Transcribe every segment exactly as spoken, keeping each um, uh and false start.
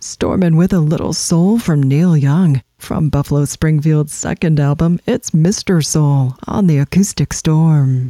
Stormin' with a Little Soul from Neil Young. From Buffalo Springfield's second album, it's Mister Soul on the Acoustic Storm.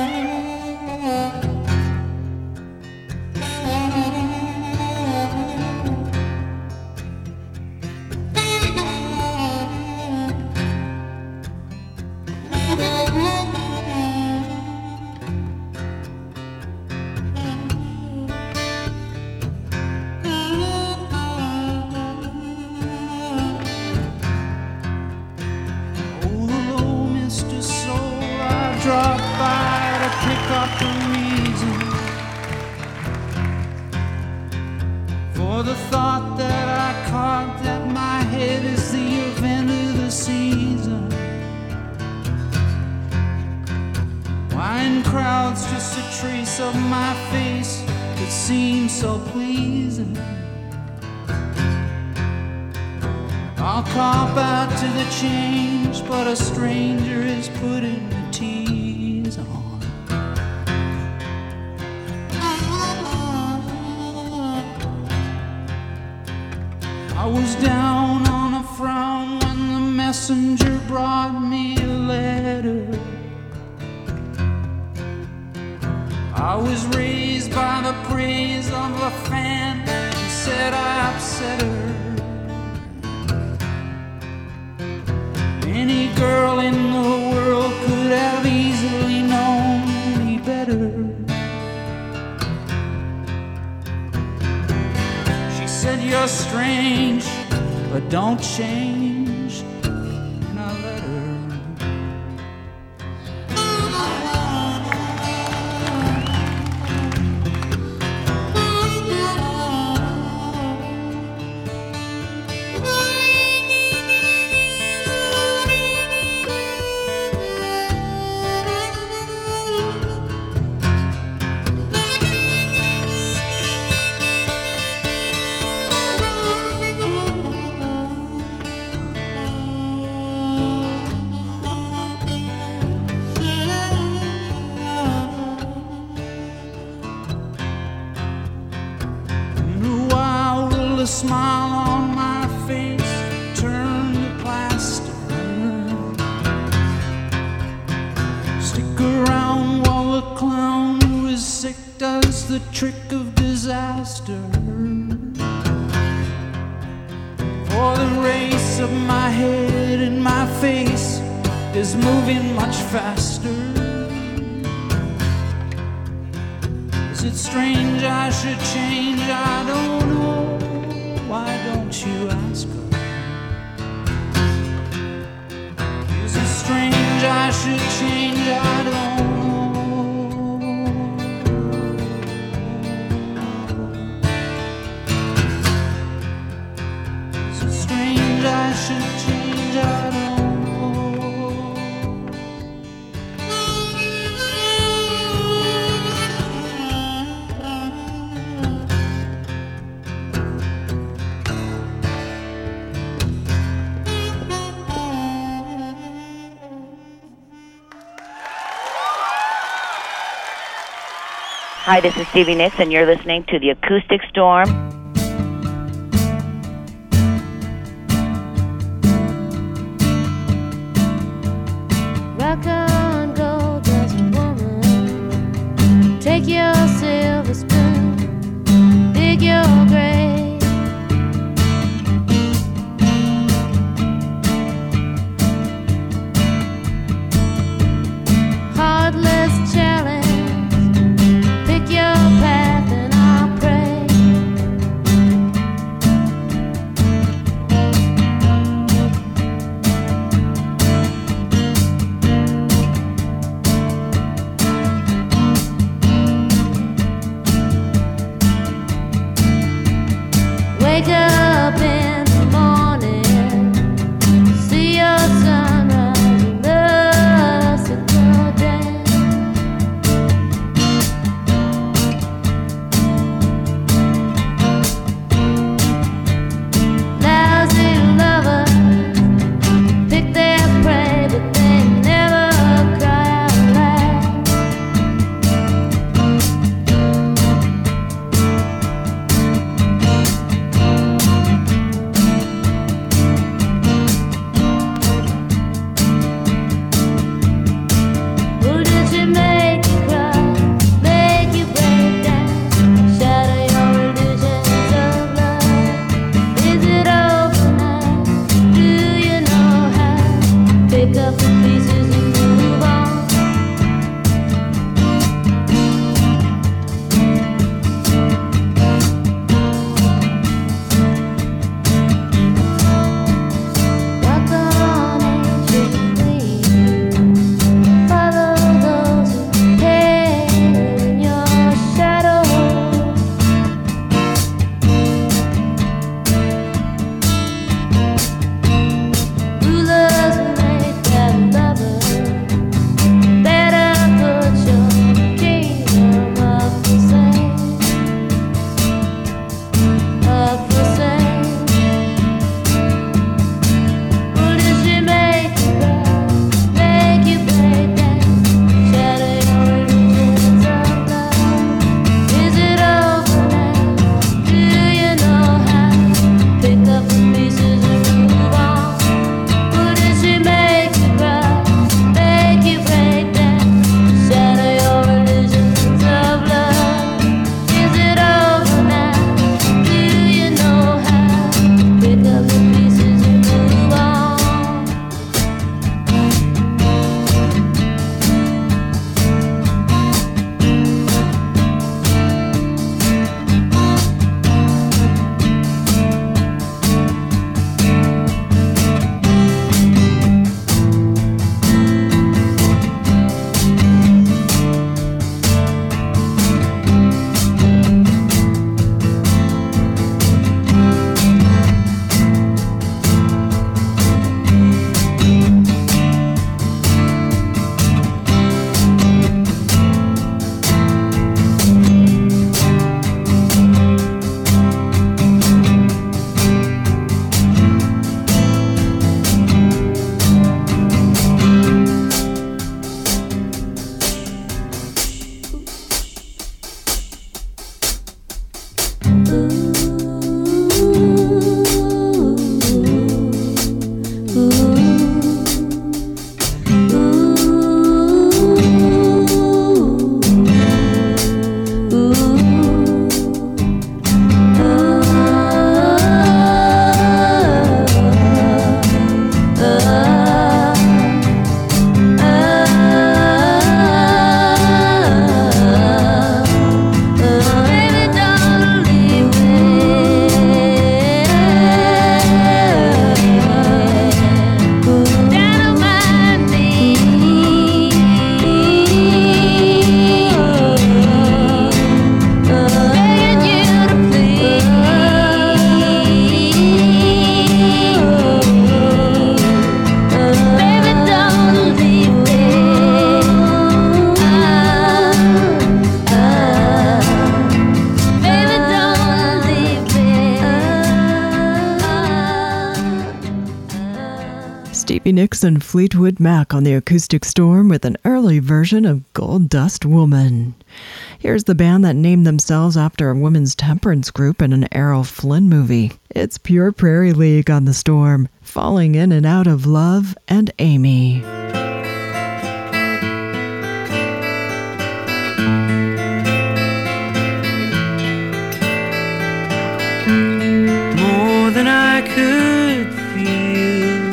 Hi, this is Stevie Nicks, and you're listening to The Acoustic Storm. Rock on, gold dust woman. Take your silver spoon, dig your grave. Heartless challenge. Your path and I'll pray. Stevie Nicks and Fleetwood Mac on the Acoustic Storm with an early version of Gold Dust Woman. Here's the band that named themselves after a women's temperance group in an Errol Flynn movie. It's Pure Prairie League on the Storm, Falling In and Out of Love and Amy. More than I could feel,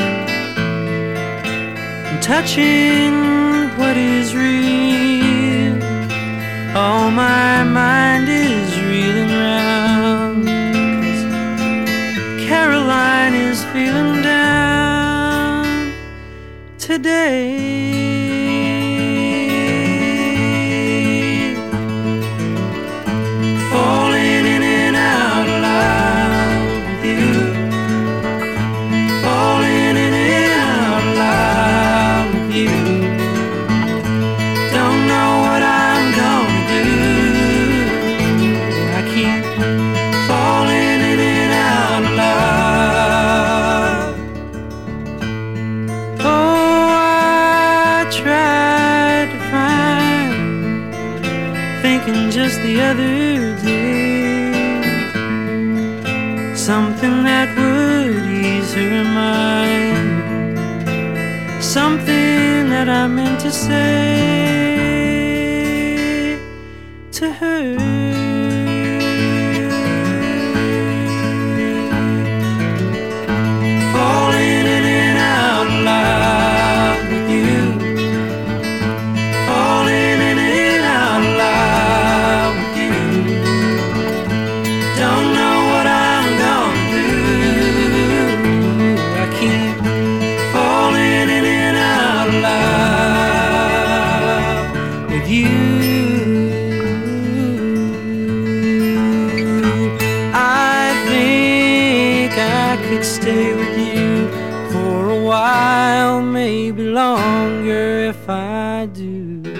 touching what is real. All my mind is reeling round, 'cause Caroline is feeling down today. Falling in and out of love with you. Falling in and out of love with you. Don't know what I'm gonna do. I keep falling in and out of love. Oh, I tried to find, thinking just the other day, something that would ease her mind, something that I meant to say to her. Falling in and out of love with you. Falling in and out of love with you. Don't know what I'm gonna do. I keep falling in and out of love with you. I think I could stay with you for a while, maybe longer if I do.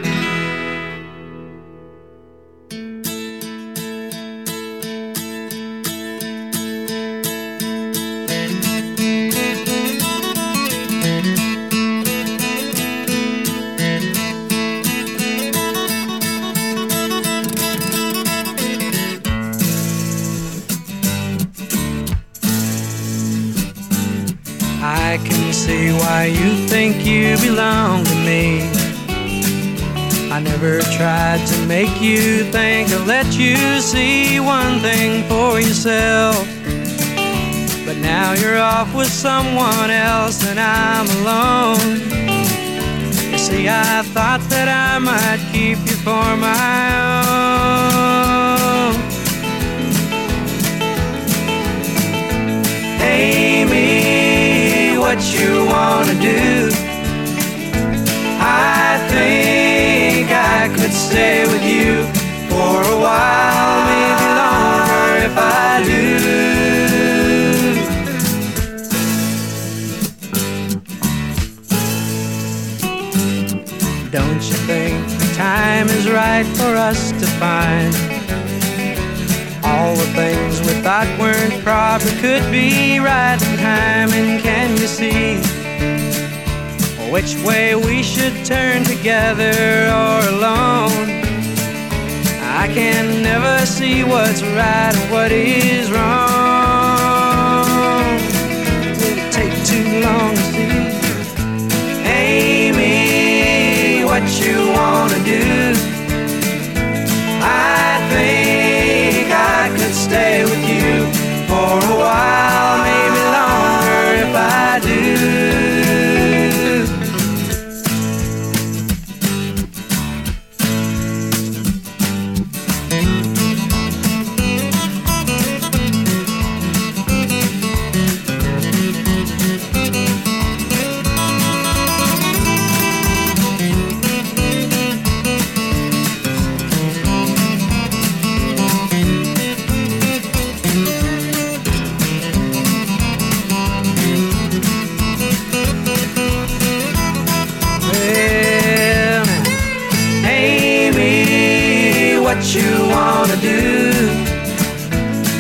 I can see why you think you belong to me. I never tried to make you think. I let you see one thing for yourself. But now you're off with someone else and I'm alone. You see, I thought that I might keep you for my own. Amy, what you wanna do? I think I could stay with you for a while, maybe longer if I do. Don't you think the time is right for us to find all the things we thought weren't proper could be right in time? And can you see which way we should turn, together or alone? I can never see what's right and what is wrong. Did it take too long to see? Amy, what you wanna do? I think I could stay with you for a while, maybe longer if I do. What you wanna do?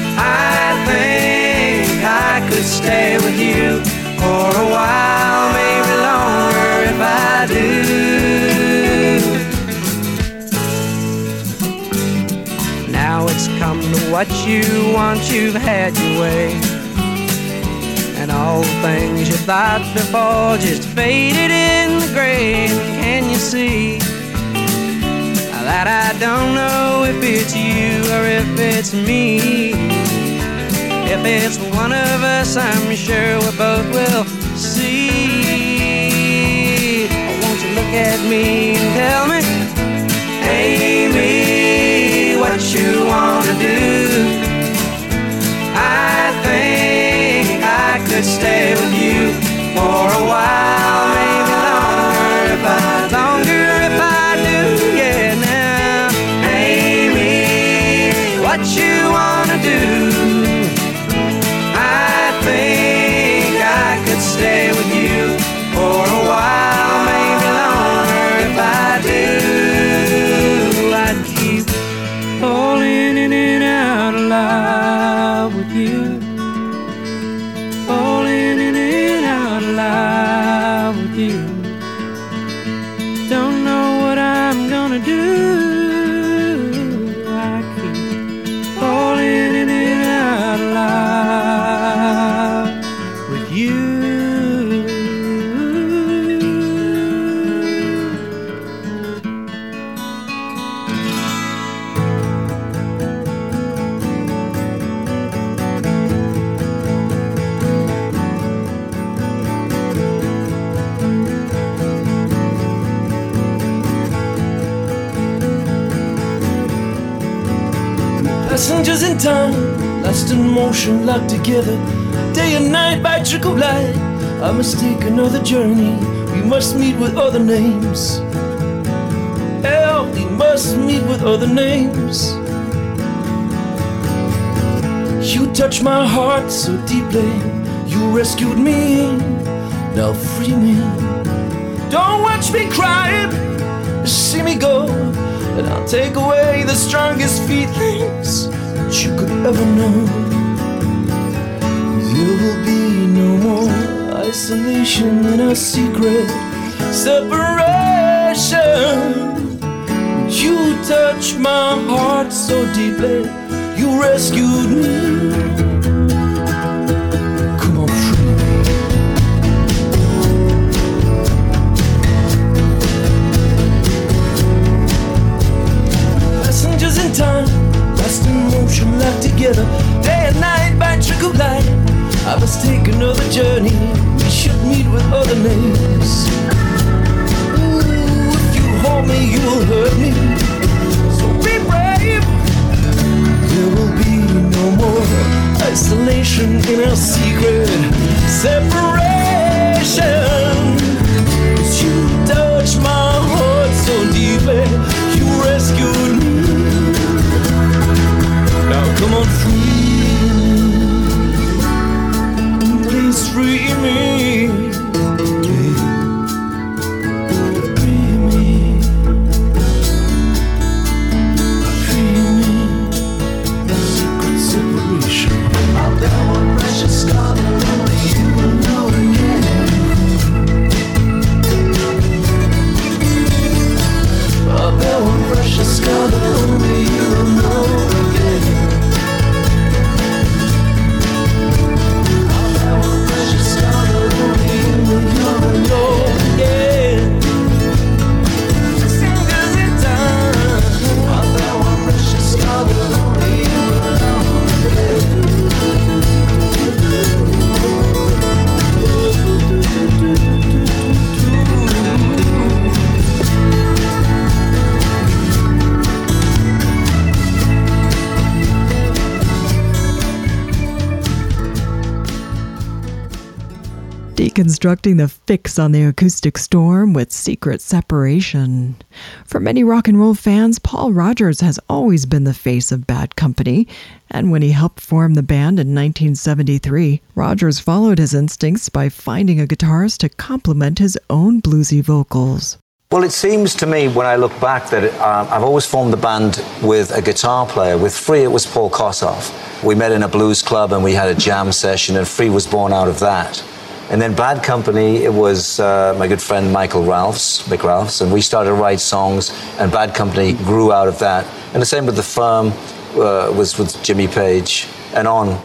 I think I could stay with you for a while, maybe what you want, you've had your way. And all the things you thought before just faded in the grave. Can you see that I don't know if it's you or if it's me? If it's one of us, I'm sure we both will see. Won't you look at me and tell me, Amy, what you wanna do? I think I could stay with you for a while, maybe longer if I, longer if I do, yeah. Now, Amy, what you wanna do? I think I could stay with you for a while, maybe longer if I do. I'd keep falling in and out of love with you, falling in and out of love with you. Don't know what I'm gonna do. I keep falling in and out of love with you. Passengers in time, lost in motion, locked together, day and night by trick of light. I must take another journey. We must meet with other names. Hell, we must meet with other names. You touched my heart so deeply. You rescued me. Now free me. Don't watch me cry. See me go. And I'll take away the strongest feelings that you could ever know. There will be no more isolation in our secret separation. You touched my heart so deeply. You rescued me. Come on, free me. Passengers in time, lost in motion, locked together, day and night by trick of light. I must take another journey. We should meet with other names. Ooh, if you hold me, you will hurt me. So be brave. There will be no more isolation in our secret separation. 'Cause you touched my heart so deeply. You rescued me. Now come on, free me. Please free me. Free me. Free me. Secret separation. I'll bear one precious scar that only you will know again. I'll bear one precious scar that only you will know again. I'll bear one precious scar that only you will know again. Fingers in time. I'll bear one precious scar that only you will know again. Deconstructing the fix on the acoustic storm with Secret Separation. For many rock and roll fans, Paul Rodgers has always been the face of Bad Company, and when he helped form the band in nineteen seventy-three, Rodgers followed his instincts by finding a guitarist to complement his own bluesy vocals. Well, it seems to me, when I look back, that uh, I've always formed the band with a guitar player. With Free, it was Paul Kossoff. We met in a blues club and we had a jam session, and Free was born out of that. And then Bad Company, it was uh, my good friend Michael Ralphs, Mick Ralphs, and we started to write songs, and Bad Company grew out of that. And the same with The Firm. uh, was with Jimmy Page, and on.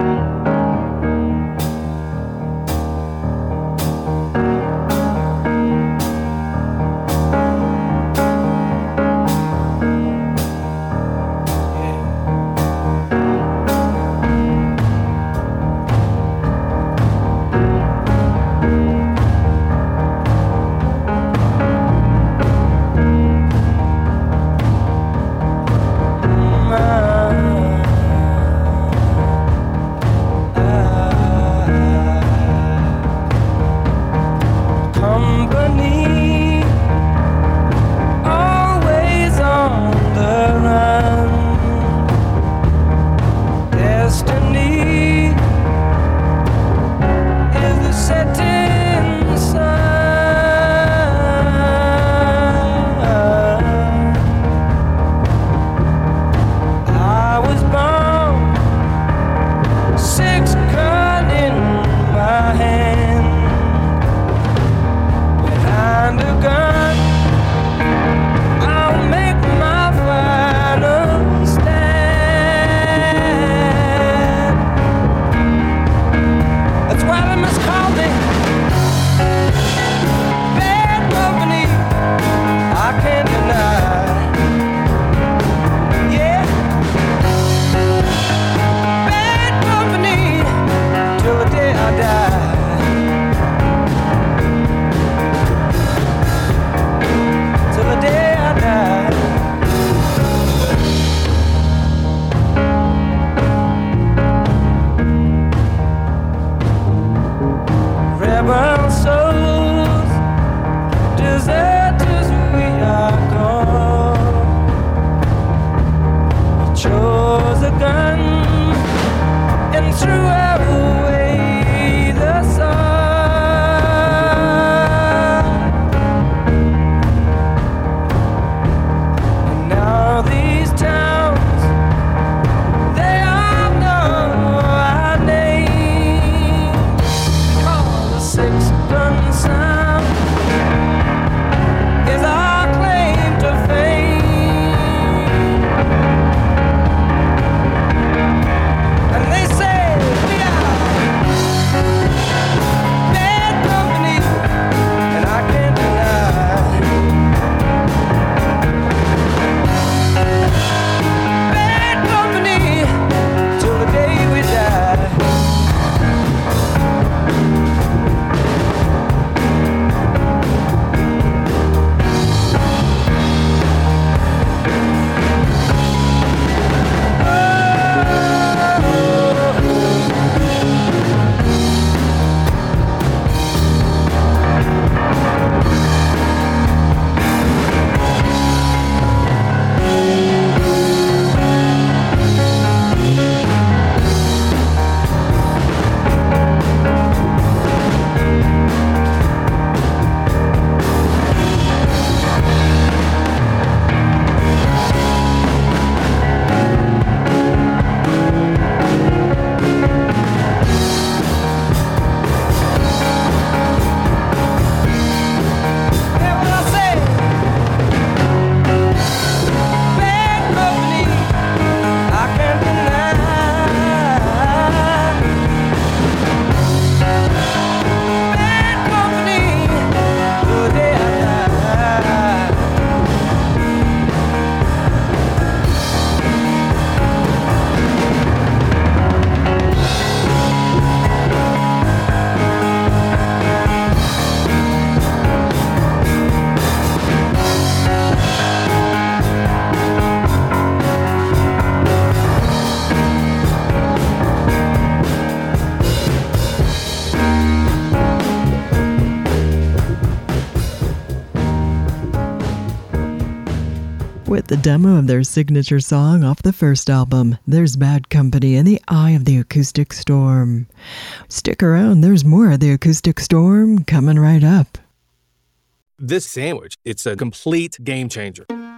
with the demo of their signature song off the first album, There's Bad Company in the Eye of the Acoustic Storm. Stick around, there's more of the Acoustic Storm coming right up. This sandwich, it's a complete game changer.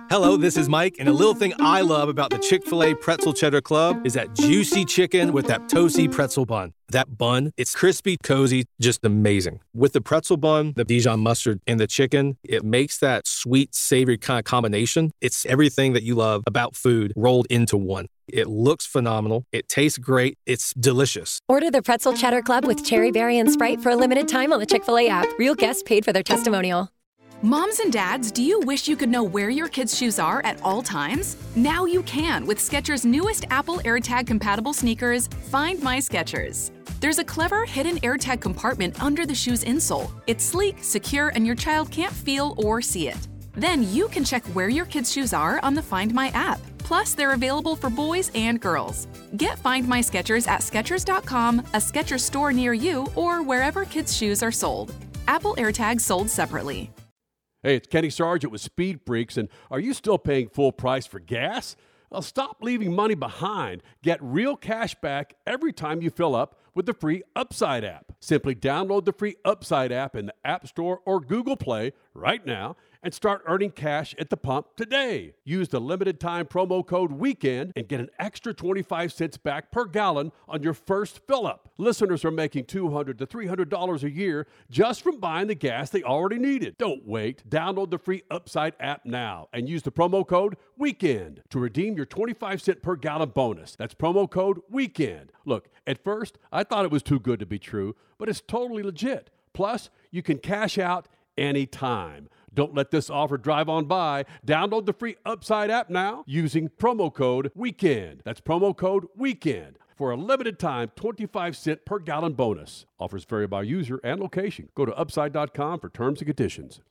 Hello, this is Mike, and a little thing I love about the Chick-fil-A Pretzel Cheddar Club is that juicy chicken with that toasty pretzel bun. That bun, it's crispy, cozy, just amazing. With the pretzel bun, the Dijon mustard, and the chicken, it makes that sweet, savory kind of combination. It's everything that you love about food rolled into one. It looks phenomenal. It tastes great. It's delicious. Order the Pretzel Cheddar Club with Cherry Berry and Sprite for a limited time on the Chick-fil-A app. Real guests paid for their testimonial. Moms and dads, do you wish you could know where your kids' shoes are at all times? Now you can with Skechers' newest Apple AirTag compatible sneakers, Find My Skechers. There's a clever hidden AirTag compartment under the shoe's insole. It's sleek, secure, and your child can't feel or see it. Then you can check where your kids' shoes are on the Find My app. Plus, they're available for boys and girls. Get Find My Skechers at Skechers dot com, a Skechers store near you, or wherever kids' shoes are sold. Apple AirTags sold separately. Hey, it's Kenny Sargent with Speed Freaks, and are you still paying full price for gas? Well, stop leaving money behind. Get real cash back every time you fill up with the free Upside app. Simply download the free Upside app in the App Store or Google Play right now and start earning cash at the pump today. Use the limited time promo code WEEKEND and get an extra twenty-five cents back per gallon on your first fill up. Listeners are making two hundred to three hundred dollars a year just from buying the gas they already needed. Don't wait. Download the free Upside app now and use the promo code WEEKEND to redeem your twenty-five cent per gallon bonus. That's promo code WEEKEND. Look, at first, I thought it was too good to be true, but it's totally legit. Plus, you can cash out anytime. Don't let this offer drive on by. Download the free Upside app now using promo code WEEKEND. That's promo code WEEKEND for a limited time twenty-five cent per gallon bonus. Offers vary by user and location. Go to upside dot com for terms and conditions.